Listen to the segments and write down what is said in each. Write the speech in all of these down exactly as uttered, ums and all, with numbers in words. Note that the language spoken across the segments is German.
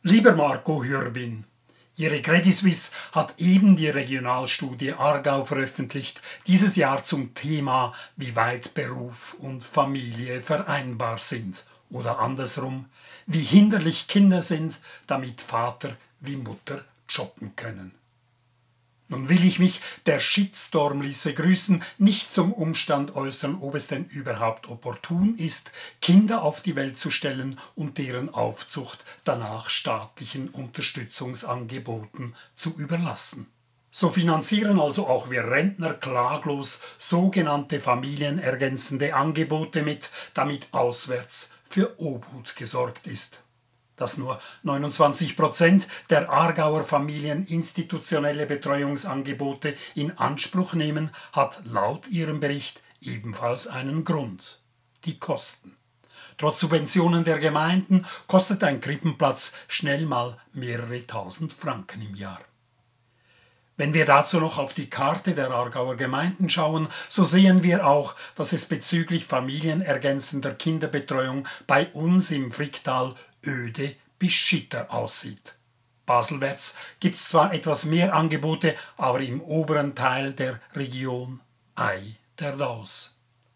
Lieber Marco Hürbin, Ihre Credit Suisse hat eben die Regionalstudie Aargau veröffentlicht, dieses Jahr zum Thema, wie weit Beruf und Familie vereinbar sind. Oder andersrum, wie hinderlich Kinder sind, damit Vater wie Mutter jobben können. Nun will ich mich, der Shitstorm ließe grüßen, nicht zum Umstand äußern, ob es denn überhaupt opportun ist, Kinder auf die Welt zu stellen und deren Aufzucht danach staatlichen Unterstützungsangeboten zu überlassen. So finanzieren also auch wir Rentner klaglos sogenannte familienergänzende Angebote mit, damit auswärts für Obhut gesorgt ist. Dass nur neunundzwanzig Prozent der Aargauer Familien institutionelle Betreuungsangebote in Anspruch nehmen, hat laut ihrem Bericht ebenfalls einen Grund: die Kosten. Trotz Subventionen der Gemeinden kostet ein Krippenplatz schnell mal mehrere tausend Franken im Jahr. Wenn wir dazu noch auf die Karte der Aargauer Gemeinden schauen, so sehen wir auch, dass es bezüglich familienergänzender Kinderbetreuung bei uns im Fricktal öde bis schitter aussieht. Baselwärts gibt es zwar etwas mehr Angebote, aber im oberen Teil der Region ei der Daus.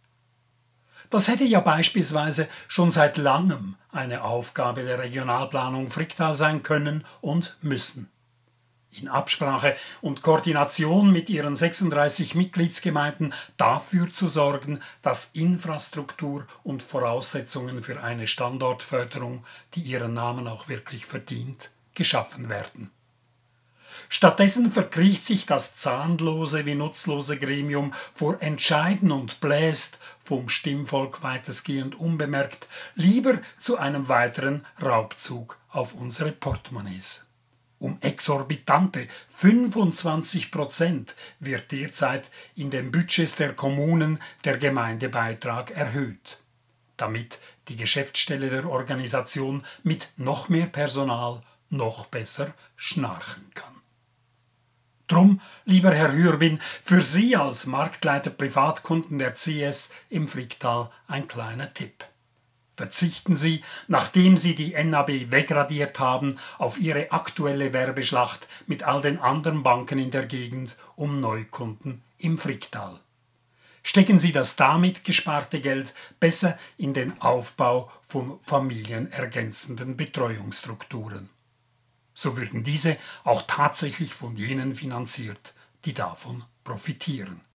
Das hätte ja beispielsweise schon seit langem eine Aufgabe der Regionalplanung Fricktal sein können und müssen. In Absprache und Koordination mit ihren sechsunddreißig Mitgliedsgemeinden dafür zu sorgen, dass Infrastruktur und Voraussetzungen für eine Standortförderung, die ihren Namen auch wirklich verdient, geschaffen werden. Stattdessen verkriecht sich das zahnlose wie nutzlose Gremium vor Entscheiden und bläst, vom Stimmvolk weitestgehend unbemerkt, lieber zu einem weiteren Raubzug auf unsere Portemonnaies. Um exorbitante fünfundzwanzig Prozent wird derzeit in den Budgets der Kommunen der Gemeindebeitrag erhöht, damit die Geschäftsstelle der Organisation mit noch mehr Personal noch besser schnarchen kann. Drum, lieber Herr Hürbin, für Sie als Marktleiter Privatkunden der C S im Fricktal ein kleiner Tipp. Verzichten Sie, nachdem Sie die N A B wegradiert haben, auf Ihre aktuelle Werbeschlacht mit all den anderen Banken in der Gegend um Neukunden im Fricktal. Stecken Sie das damit gesparte Geld besser in den Aufbau von familienergänzenden Betreuungsstrukturen. So würden diese auch tatsächlich von jenen finanziert, die davon profitieren.